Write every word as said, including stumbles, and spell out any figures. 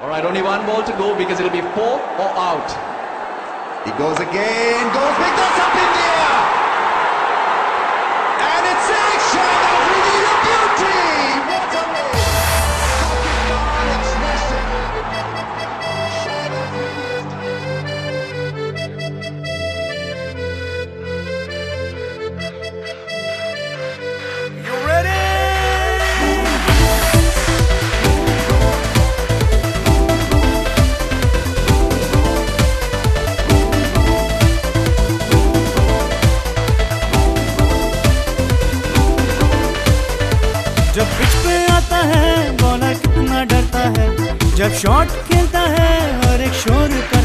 All right, only one ball to go because it'll be four or out. He goes again, goes big, that's up in the air! And it's six, Shahid Afridi, a beauty! What a miss! Pakistan have smashed it! Shahid Afridi has done it. You ready? जब pitch पे आता है bowler कितना डरता है, जब shot खेलता है हर एक शोर